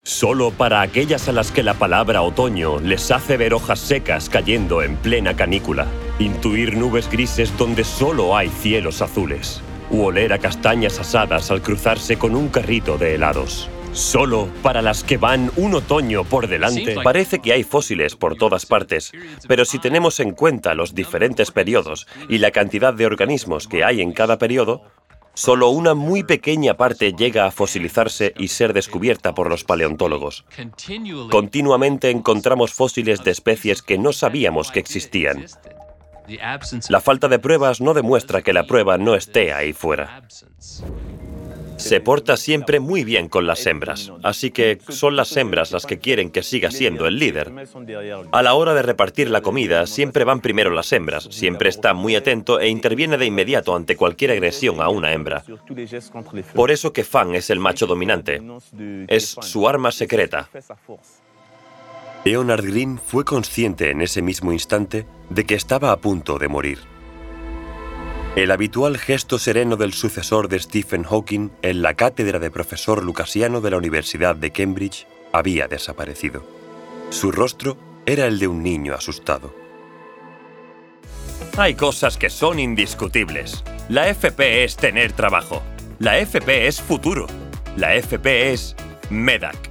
Solo para aquellas a las que la palabra otoño les hace ver hojas secas cayendo en plena canícula, intuir nubes grises donde solo hay cielos azules, u oler a castañas asadas al cruzarse con un carrito de helados. Solo para las que van un otoño por delante. Parece que hay fósiles por todas partes, pero si tenemos en cuenta los diferentes periodos y la cantidad de organismos que hay en cada periodo, solo una muy pequeña parte llega a fosilizarse y ser descubierta por los paleontólogos. Continuamente encontramos fósiles de especies que no sabíamos que existían. La falta de pruebas no demuestra que la prueba no esté ahí fuera. Se porta siempre muy bien con las hembras, así que son las hembras las que quieren que siga siendo el líder. A la hora de repartir la comida, siempre van primero las hembras, siempre está muy atento e interviene de inmediato ante cualquier agresión a una hembra. Por eso que Fang es el macho dominante. Es su arma secreta. Leonard Green fue consciente en ese mismo instante de que estaba a punto de morir. El habitual gesto sereno del sucesor de Stephen Hawking en la cátedra de profesor lucasiano de la Universidad de Cambridge había desaparecido. Su rostro era el de un niño asustado. Hay cosas que son indiscutibles. La FP es tener trabajo. La FP es futuro. La FP es MEDAC.